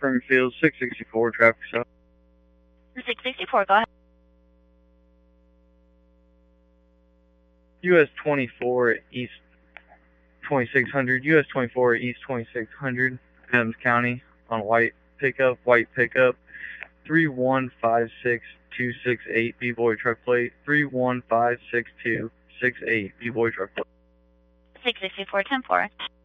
Springfield, 664, traffic stop. 664, go ahead. US 24 East 2600, US 24 East 2600, Adams County, on white pickup, 3156268, B-Boy truck plate, 3156268, B-Boy truck plate. 664, 10-4.